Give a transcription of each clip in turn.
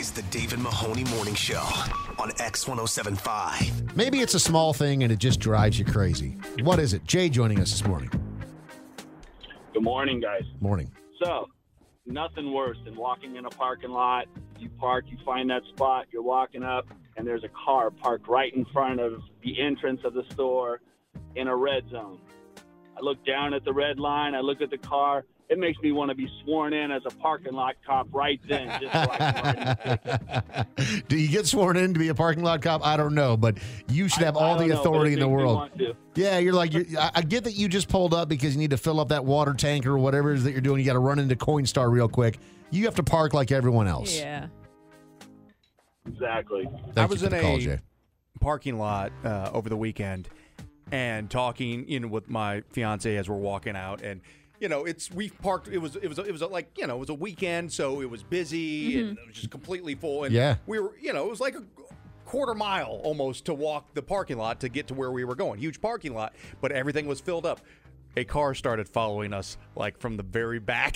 It's the David Mahoney Morning Show on X1075. Maybe it's a small thing and it just drives you crazy. What is it? Jay joining us this morning. Good morning, guys. Morning. So, nothing worse than walking in a parking lot. You park, you find that spot, you're walking up, and there's a car parked right in front of the entrance of the store in a red zone. I look down at the red line, I look at the car. It makes me want to be sworn in as a parking lot cop right then, just so I can write a ticket. Do you get sworn in to be a parking lot cop? I don't know, but you should have all I don't the know, authority in but it the makes me world. want to. Yeah, I get that you just pulled up because you need to fill up that water tank or whatever it is that you're doing. You got to run into Coinstar real quick. You have to park like everyone else. Yeah. Exactly. I was in call, a Jay. parking lot over the weekend and talking with my fiance as we're walking out, and we parked. It was like it was a weekend, so it was busy and it was just completely full. And Yeah. we were it was like a quarter mile almost to walk the parking lot to get to where we were going. Huge parking lot, but everything was filled up. A car started following us like from the very back.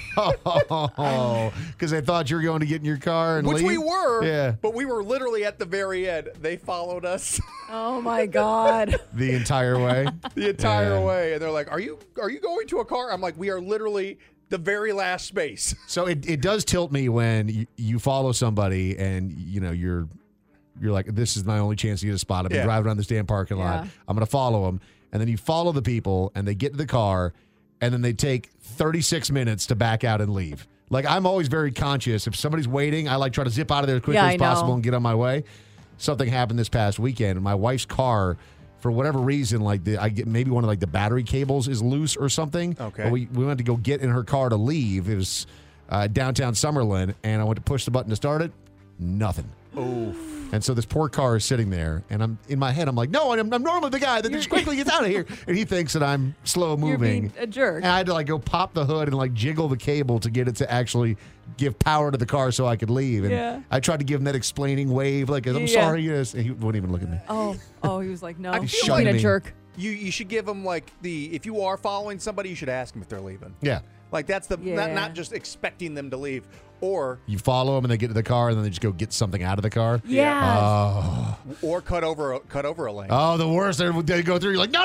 Oh, because they thought you were going to get in your car and Which leave? we were, Yeah. but we were literally at the very end. They followed us Oh my God. The entire way? the entire Yeah. way, and they're like, "Are you going to a car?" I'm like, "We are literally the very last space." So it does tilt me when you follow somebody and you're like, this is my only chance to get a spot. I've been Yeah. driving around this damn parking lot. Yeah. I'm going to follow them. And then you follow the people and they get to the car and then they take 36 minutes to back out and leave. Like, I'm always very conscious. If somebody's waiting, I try to zip out of there as quickly Yeah, as I know. possible and get on my way. Something happened this past weekend. My wife's car, for whatever reason, maybe one of the battery cables is loose or something. Okay. But we went to go get in her car to leave. It was downtown Summerlin, and I went to push the button to start it. Nothing. Oof. And so this poor car is sitting there, and I'm in my head, I'm like, no, I'm normally the guy that just quickly gets out of here. And he thinks that I'm slow You're moving. being a jerk. And I had to go pop the hood and jiggle the cable to get it to actually give power to the car so I could leave. And Yeah. I tried to give him that explaining wave, I'm Yeah. sorry, yes. And he wouldn't even look at me. Oh, he was like, no. I You're feel being like- a jerk. You should give them if you are following somebody, you should ask them if they're leaving. Yeah. Like that's Yeah. not just expecting them to leave, or You follow them and they get to the car and then they just go get something out of the car. Yeah. cut over a lane. Oh, the worst. They go through. You're like, no,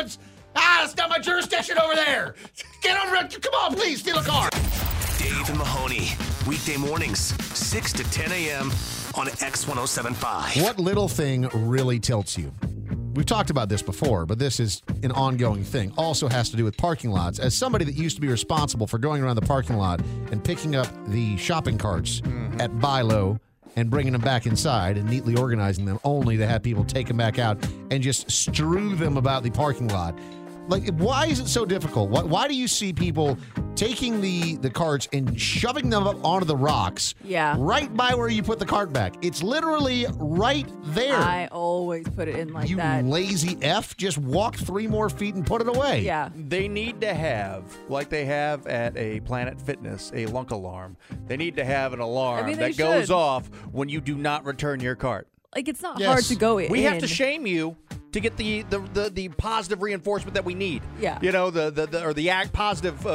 it's not my jurisdiction over there. Get over it. Come on, please, steal a car. Dave and Mahoney, weekday mornings, 6 to 10 a.m. on X1075. What little thing really tilts you? We've talked about this before, but this is an ongoing thing. Also has to do with parking lots. As somebody that used to be responsible for going around the parking lot and picking up the shopping carts at Buy Low and bringing them back inside and neatly organizing them only to have people take them back out and just strew them about the parking lot. Why is it so difficult? Why do you see people taking the carts and shoving them up onto the rocks right by where you put the cart back? It's literally right there. I always put it in like You that. lazy F, just walk 3 more feet and put it away. Yeah. They need to have, like they have at a Planet Fitness, a lunk alarm. They need to have an alarm they that goes should. off when you do not return your cart. Like, it's not Yes. hard to go in. We have to shame you to get the positive reinforcement that we need. Yeah. The positive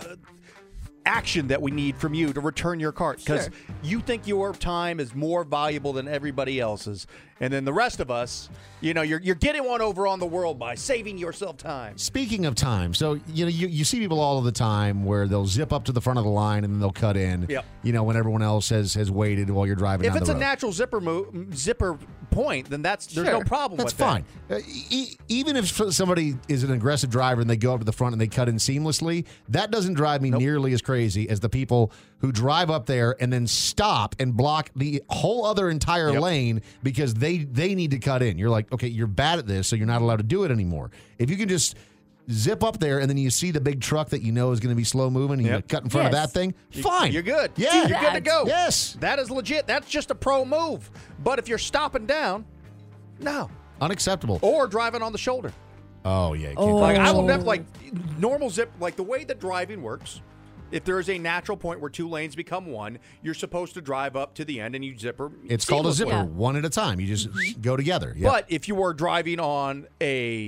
action that we need from you to return your cart, because Sure. you think your time is more valuable than everybody else's, and then the rest of us, you're getting one over on the world by saving yourself time. Speaking of time, so you see people all of the time where they'll zip up to the front of the line and then they'll cut in. Yep. When everyone else has waited while you're driving If down it's the a road. natural zipper point, then there's no Sure. problem That's with that. fine. Even if somebody is an aggressive driver and they go up to the front and they cut in seamlessly, that doesn't drive me nearly as crazy as the people who drive up there and then stop and block the whole other entire Yep. lane because they need to cut in. You're like, okay, you're bad at this, so you're not allowed to do it anymore. If you can just zip up there and then you see the big truck that you know is going to be slow moving and you Yep. cut in front of Yes. that thing, fine. You're good. Yeah. You're good to go. Yes. That is legit. That's just a pro move. But if you're stopping down, no. Unacceptable. Or driving on the shoulder. Oh, yeah. You can't Oh. do Like that. I will never normal zip, like the way that driving works. If there is a natural point where 2 lanes become one, you're supposed to drive up to the end and you zipper. It's called a seamlessly. zipper, Yeah. one at a time. You just go together. Yeah. But if you were driving on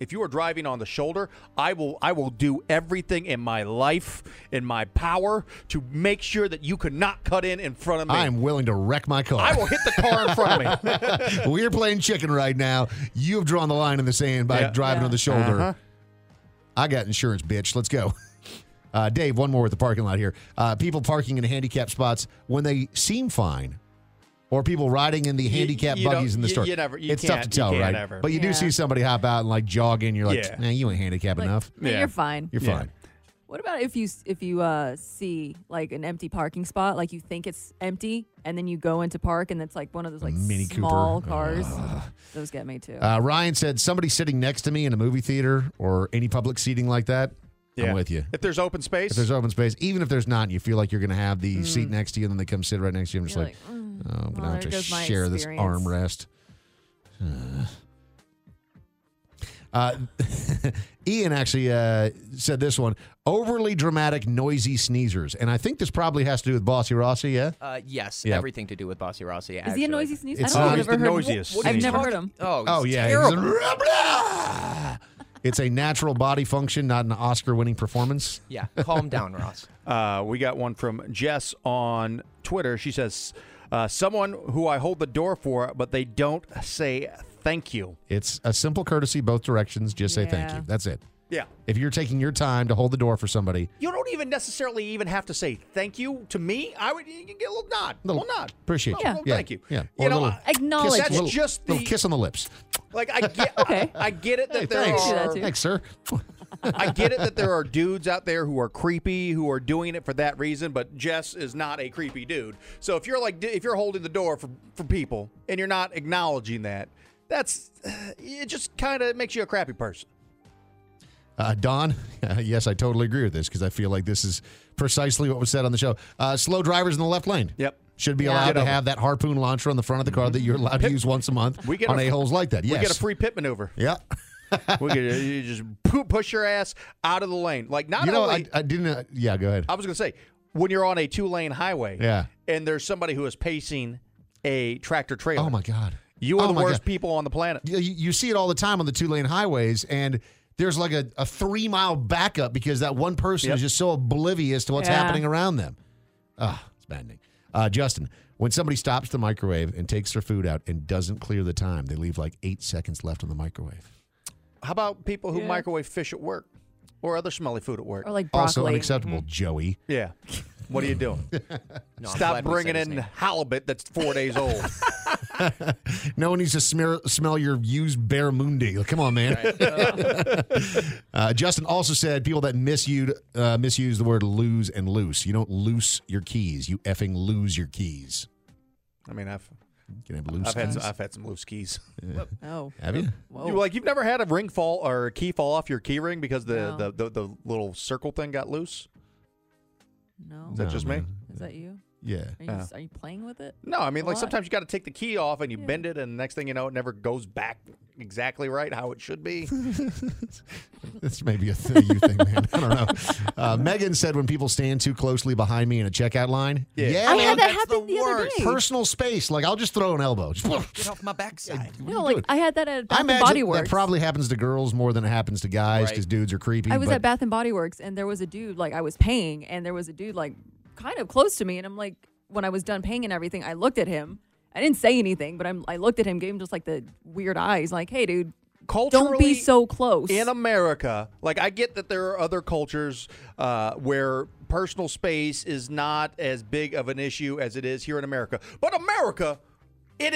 If you are driving on the shoulder, I will do everything in my life, in my power, to make sure that you could not cut in front of me. I am willing to wreck my car. I will hit the car in front of me. We're playing chicken right now. You have drawn the line in the sand by driving on the shoulder. Uh-huh. I got insurance, bitch. Let's go. Dave, one more at the parking lot here. People parking in handicapped spots when they seem fine, or people riding in the handicapped buggies in the store. It's tough to tell, right? Ever. But you do see somebody hop out and like jog in. You're like, Yeah. nah, you ain't handicapped enough. No, you're fine. You're fine. What about if you see like an empty parking spot, like you think it's empty, and then you go into park and it's like one of those like Mini small Cooper. cars? Those get me too. Ryan said somebody sitting next to me in a movie theater or any public seating like that. I'm with you. If there's open space. If there's open space, even if there's not, and you feel like you're going to have the seat next to you, and then they come sit right next to you. I'm just You're like, like, oh, I'm going to well, have to there goes my share this experience. armrest. Ian actually said this one, overly dramatic, noisy sneezers. And I think this probably has to do with Bossy Rossi, yeah? Yes, Yeah. everything to do with Bossy Rossi. Is he a noisy sneezer? It's I don't know. not- I've He's never the heard. noisiest I've sneezer. never heard him. Oh, Yeah. terrible. It's a natural body function, not an Oscar-winning performance. Yeah, calm down, Ross. We got one from Jess on Twitter. She says, someone who I hold the door for, but they don't say thank you. It's a simple courtesy boget directions. Just say thank Yeah. you. That's it. Yeah. If you're taking your time to hold the door for somebody, You don't even necessarily even have to say thank you to me. You can get a little nod. Little- little nod. appreciate you. Oh, well, thank you. Yeah. You Or know, a little Acknowledge That's it. just the little kiss on the lips. like I get. Okay. I get it that Hey, there thanks. do that are. too. Thanks, sir. I get it that there are dudes out there who are creepy, who are doing it for that reason. But Jess is not a creepy dude. So if you're holding the door for people and you're not acknowledging that, it just kind of makes you a crappy person. Don, yes, I totally agree with this because I feel like this is precisely what was said on the show. Slow drivers in the left lane. Yep. Should be Yeah. allowed Get to over. have that harpoon launcher on the front of the car that you're allowed to use once a month We get on a- a-holes like that. Yes. We get a free pit maneuver. Yeah. You just push your ass out of the lane. Like not You know, only. I didn't. Yeah, go ahead. I was going to say, when you're on a 2-lane highway, Yeah. and there's somebody who is pacing a tractor trailer, Oh, my God. you are Oh, the my worst God. people on the planet. You see it all the time on the 2-lane highways, and there's like a 3-mile backup because that one person Yep. is just so oblivious to what's Yeah. happening around them. It's maddening. Justin, when somebody stops the microwave and takes their food out and doesn't clear the time, they leave like 8 seconds left on the microwave. How about people who Yeah. microwave fish at work or other smelly food at work? Or like Also broccoli. unacceptable, Joey. Yeah. What are you doing? No, I'm Stop glad we bringing said his in name. halibut that's 4 days old. No one needs to smell your used barramundi. Come on, man. Justin also said people that misuse the word lose and loose. You don't loose your keys. You effing lose your keys. I mean, I've You can have loose had keys. I've had some loose keys. Oh. Have you? Whoa. You've never had a ring fall or a key fall off your key ring because No. the little circle thing got loose? No. Is that No, just me? man. Is that you? Yeah. Are you playing with it? No, I mean, like Why? sometimes you got to take the key off and you bend it, and next thing you know, it never goes back exactly right how it should be. This may be a you thing, man. I don't know. Megan said when people stand too closely behind me in a checkout line. Yeah. I man. had that that's happen the the other worst. day. Personal space. Like, I'll just throw an elbow. Just, Get off my backside. No, like I had that at I Bath and imagine Body that Works. probably happens to girls more than it happens to guys Right. because dudes are creepy. I was but at Bath and Body Works, and there was a dude, like I was paying, and there was a dude like kind of close to me, and I'm like, when I was done paying and everything, I looked at him. I didn't say anything, but I looked at him, gave him just like the weird eyes, like, hey, dude, Culturally, don't be so close. in America, like I get that there are other cultures where personal space is not as big of an issue as it is here in America. But America, it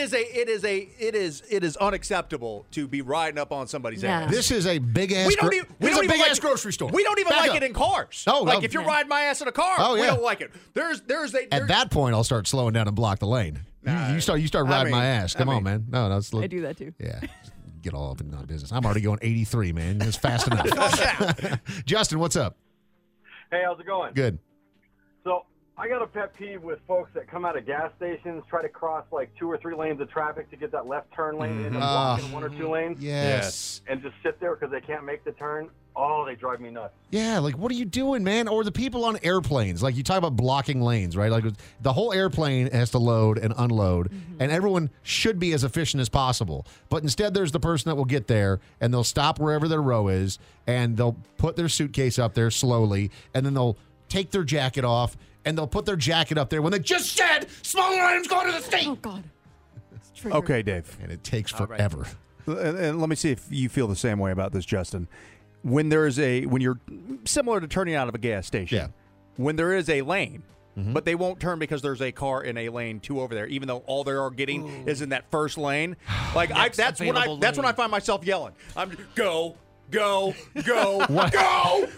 is unacceptable to be riding up on somebody's Yeah. ass. This is a big ass. We don't even. We This don't is a even big ass like, grocery store. We don't even Back like up. it in cars. Oh, like no. if you're riding my ass in a car, Oh, we yeah. don't like it. At that point, I'll start slowing down and block the lane. You start riding my ass. Come on, man. No, that's I do that too. Yeah. Get all up in my business. I'm already going 83, man. It's fast enough. Justin, what's up? Hey, how's it going? Good. So I got a pet peeve with folks that come out of gas stations, try to cross like 2 or 3 lanes of traffic to get that left turn lane, and end up walking 1 or 2 lanes, Yes. and just sit there because they can't make the turn. Oh, they drive me nuts. Yeah, like what are you doing, man? Or the people on airplanes. Like you talk about blocking lanes, right? Like the whole airplane has to load and unload, and everyone should be as efficient as possible. But instead, there's the person that will get there and they'll stop wherever their row is, and they'll put their suitcase up there slowly, and then they'll take their jacket off, and they'll put their jacket up there when they just said smaller items go to the state. Oh God. It's triggered. Okay, Dave. And it takes All right. forever. And let me see if you feel the same way about this, Justin. When you're similar to turning out of a gas station, Yeah. when there is a lane, but they won't turn because there's a car in a lane 2 over there, even though all they are getting is in that first lane. Like that's when I available find myself yelling. I'm just, go. What? Go!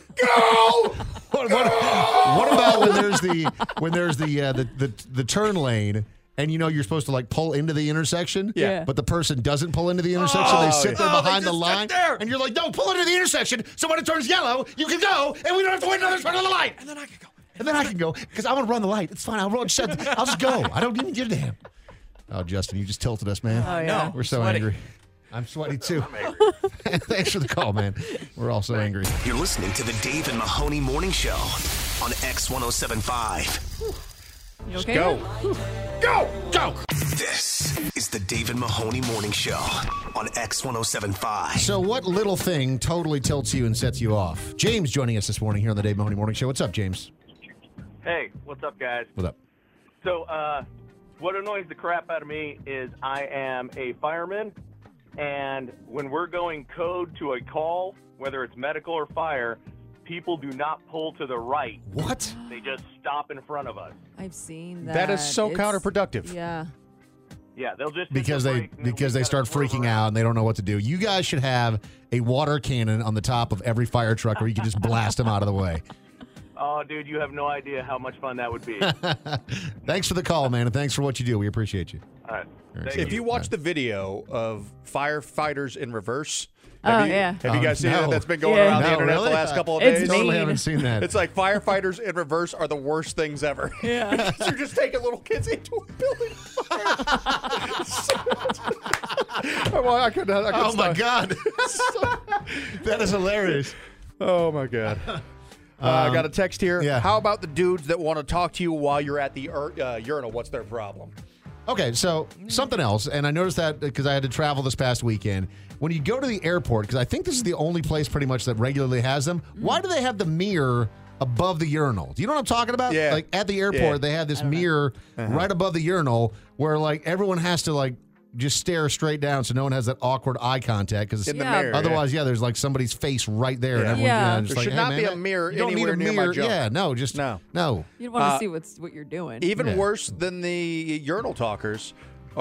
What about when there's the turn lane? And you're supposed to like pull into the intersection, Yeah. but the person doesn't pull into the intersection. Oh, they sit there yeah. behind They the just sit line, there. and you're like, "No, pull into the intersection." So when it turns yellow, you can go, and we don't have to wait another turn on the light. And then I can go because I want to run the light. It's fine. I'll just go. I don't even give a damn. Oh, Justin, you just tilted us, man. Oh, yeah. We're so Sweaty. angry. I'm sweaty too. Thanks for the call, man. We're all so angry. You're listening to the Dave and Mahoney Morning Show on X1075. You okay? Go. This is the Dave and Mahoney Morning Show on X1075. So, what little thing totally tilts you and sets you off? James joining us this morning here on the Dave Mahoney Morning Show. What's up, James? Hey, what's up, guys? What's up? So, what annoys the crap out of me is I am a fireman, and when we're going code to a call, whether it's medical or fire, people do not pull to the right. What? They just stop in front of us. I've seen that. That is so It's- counterproductive. Yeah. Yeah, they'll just Because hit the they brake, and then because we they gotta start swerve freaking around. out and they don't know what to do. You guys should have a water cannon on the top of every fire truck where you can just blast them out of the way. Oh, dude, you have no idea how much fun that would be. Thanks for the call, man, and thanks for what you do. We appreciate you. All right. Thank Thank If you watch the video of firefighters in reverse, Oh, have you, yeah. have you guys seen no. that? That's been going Yeah. around the No, internet really? the last couple of It's days. Totally mean. haven't seen that. It's like firefighters in reverse are the worst things ever. Yeah. You're just taking little kids into a building fire. Well, I couldn't Oh my stop. God, that is hilarious. Oh my God. I got a text here. yeah. How about the dudes that want to talk to you while you're at the urinal? What's their problem? Okay, so something else, and I noticed that because I had to travel this past weekend. When you go to the airport, because I think this is the only place pretty much that regularly has them, why do they have the mirror above the urinal? Do you know what I'm talking about? Yeah. Like at the airport, Yeah. they have this mirror right above the urinal where like everyone has to like just stare straight down so no one has that awkward eye contact because In the Yeah. mirror. otherwise, yeah, there's like somebody's face right there. And Yeah. everyone, Yeah. just There should like, not hey, be man, a mirror you don't need anywhere a near my mirror. junk. Yeah, no, just No. no. You want to see what you're doing. Even Yeah. worse than the urinal talkers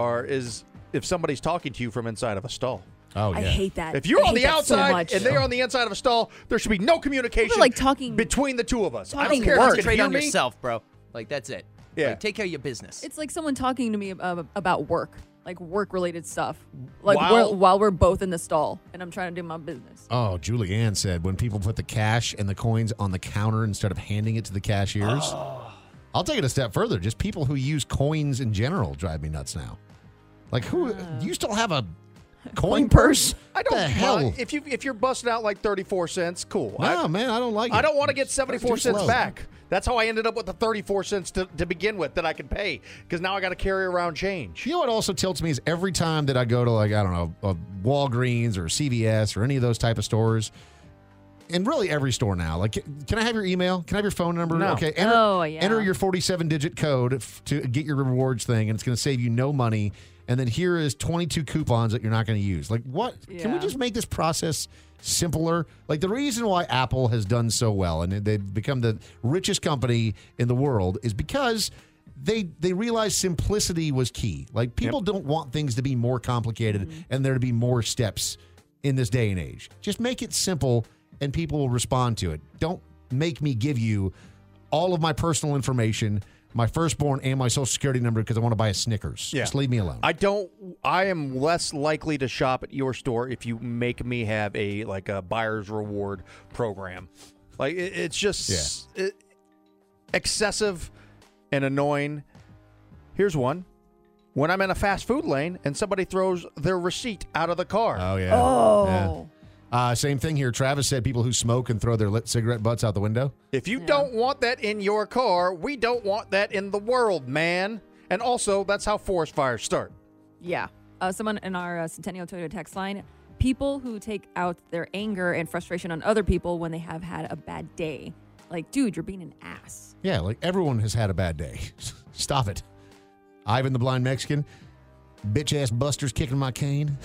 is if somebody's talking to you from inside of a stall. Oh yeah. I hate that. If you're I on hate the that so outside much. and they're on the inside of a stall, there should be no communication People are, like, talking- between the two of us. I talking don't care if you can Concentrate hear on me. yourself, bro. Like, that's it. Yeah. Like, take care of your business. It's like someone talking to me about work, like work-related stuff, like While- while we're both in the stall and I'm trying to do my business. Oh, Julianne said when people put the cash and the coins on the counter instead of handing it to the cashiers. I'll take it a step further. Just people who use coins in general drive me nuts now. Like, who? Do you still have a coin purse? I don't the hell. mind. If you're busting out like 34 cents, cool. No, man, I don't like it. I don't want to get 74 That's too cents slow. back. That's how I ended up with the 34 cents to begin with that I could pay because now I got to carry around change. You know what also tilts me is every time that I go to like, I don't know, a Walgreens or CVS or any of those type of stores, and really every store now. Like, can I have your email? Can I have your phone number? No. Okay. Oh, yeah. Enter your 47-digit code to get your rewards thing, and it's going to save you no money. And then here is 22 coupons that you're not going to use. Like, what? Can we Yeah. just make this process simpler? Like, the reason why Apple has done so well and they've become the richest company in the world is because they realized simplicity was key. Like, people don't want things to be more complicated and there to be more steps in this day and age. Just make it simple and people will respond to it. Don't make me give you all of my personal information, my firstborn, and my social security number because I want to buy a Snickers. Yeah. Just leave me alone. I am less likely to shop at your store if you make me have a buyer's reward program. Like it's just excessive and annoying. Here's one. When I'm in a fast food lane and somebody throws their receipt out of the car. Oh, yeah. Oh. Yeah. Same thing here. Travis said people who smoke and throw their lit cigarette butts out the window. If you don't want that in your car, we don't want that in the world, man. And also, that's how forest fires start. Yeah. Someone in our Centennial Toyota text line, people who take out their anger and frustration on other people when they have had a bad day. Like, dude, you're being an ass. Yeah, like everyone has had a bad day. Stop it. Ivan the Blind Mexican, bitch-ass busters kicking my cane.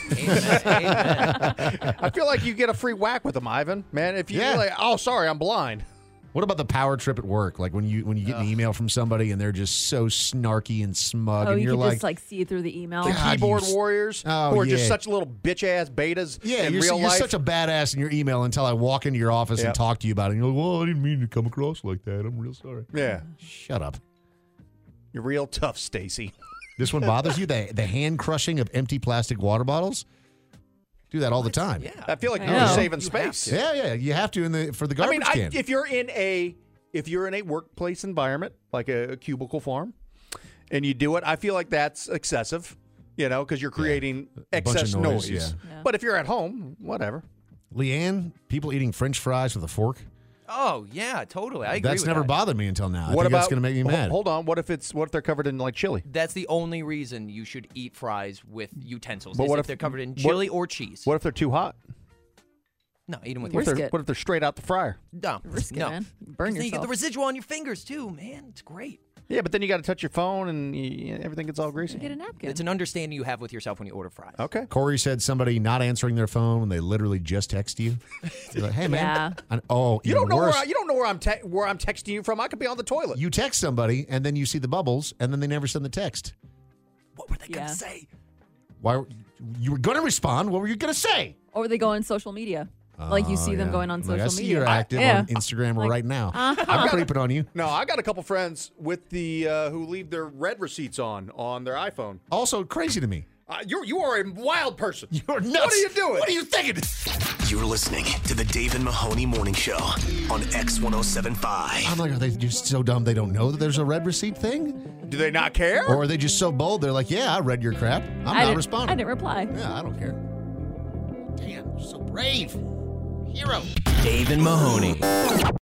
Amen. I feel like you get a free whack with them, Ivan. Man, if you're like, oh, sorry, I'm blind. What about the power trip at work? Like when you get an email from somebody and they're just so snarky and smug, and you you're can like, just like see through the email. The God, keyboard you- warriors Oh, who are just yeah. such little bitch-ass betas in you're real life. such a badass in your email until I walk into your office and Yep. talk to you about it. And you're like, well, I didn't mean to come across like that. I'm real sorry. Yeah. Shut up. You're real tough, Stacy. This one bothers you? The hand crushing of empty plastic water bottles? Do that all the time. Yeah. I feel like I you're know. saving You have space. to. Yeah. You have to for the I mean, garbage can. if you're in a workplace environment like a cubicle farm, and you do it, I feel like that's excessive. Because you're creating A bunch of excess noise, noise. yeah. But if you're at home, whatever. Leanne, people eating French fries with a fork? Oh, yeah, totally. I agree That's with never that. bothered me until now. I What think about that's going to make me mad. Hold on. What if they're covered in like chili? That's the only reason you should eat fries with utensils. But Is what if if- they're covered in what- chili or cheese. What if they're too hot? No, eat them with What your if, Risk it. what if they're straight out the fryer? No, Risk it, no. man. Burn 'Cause then you get yourself. the residual on your fingers too, man. It's great. Yeah, but then you got to touch your phone and everything gets all greasy. Get a napkin. It's an understanding you have with yourself when you order fries. Okay. Corey said somebody not answering their phone when they literally just text you. You're like, hey, man. Yeah. You even don't know worse. where I'm texting you from. I could be on the toilet. You text somebody, and then you see the bubbles, and then they never send the text. What were they Yeah. going to say? Why? You were going to respond. What were you going to say? Or they go on social media. Like you see them going on Like, social I see media. you're active Yeah. on Instagram Like, right now. I'm creeping on you. No, I got a couple friends with the who leave their red receipts on their iPhone. Also crazy to me. You are a wild person. You're nuts. What are you doing? What are you thinking? You're listening to the Dave and Mahoney Morning Show on X1075. I'm like, are they just so dumb they don't know that there's a red receipt thing? Do they not care? Or are they just so bold they're like, yeah, I read your crap. I'm not I responding. didn't reply. Yeah, I don't care. Damn, you're so brave. Hero. Dave and Mahoney.